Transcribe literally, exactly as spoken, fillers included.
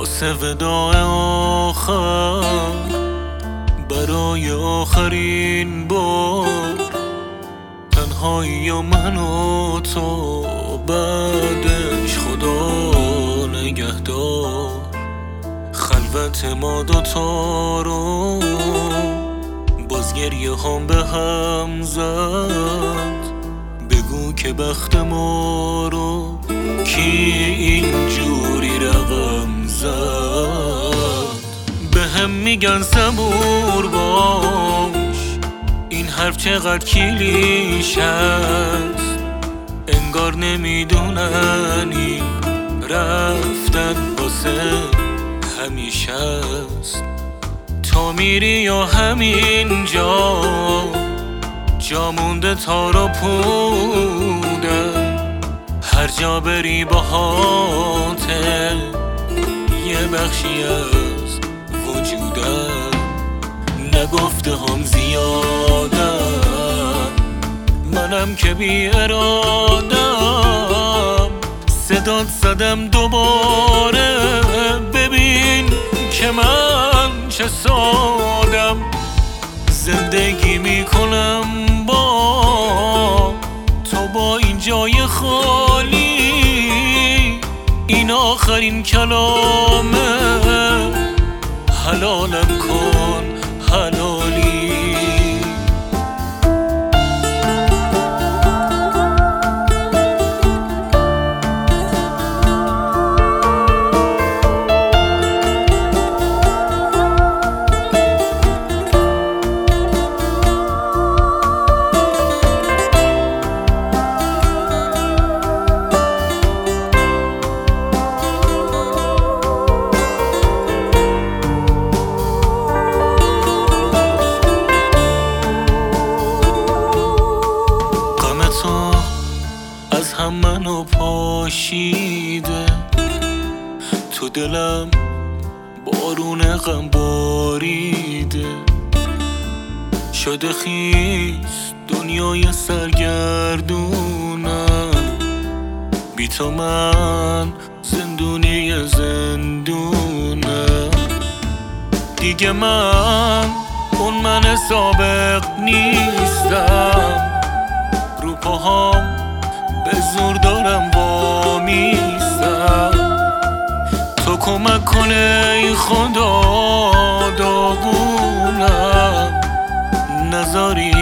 واسه وداع آخر، برای آخرین بار، تنهایی و من و تو، بعدش خدا نگهدار. خلوت ما دوتا رو باز گریه هم به هم زد. بگو که بخت ما رو کی اینجوری رقم زد. به هم میگن صبور باش، این حرف چقدر کلیشه است. انگار نمیدونن این رفتن واسه همیشه است. تا میری یا همین جا جا مونده تار و پودم. هر جا بری باهاته یه بخشی از وجودم. نگفته هم زیادم، منم که بی ارادم. صدات زدم دوباره، ببین که من چه سادم. زندگی میکنم با تو با این جای خالی. این آخرین کلامه، حلالم کن حلالی. از هم منو پاشیده، تو دلم بارون غم باریده. شده خیس دنیای سرگردونم، بی تو من زندونی زندونم. دیگه من اون من سابق نیستم، رو پاهام به زور دارم وامیستم. تو کمک کنه ای خدا، داغونم نذاری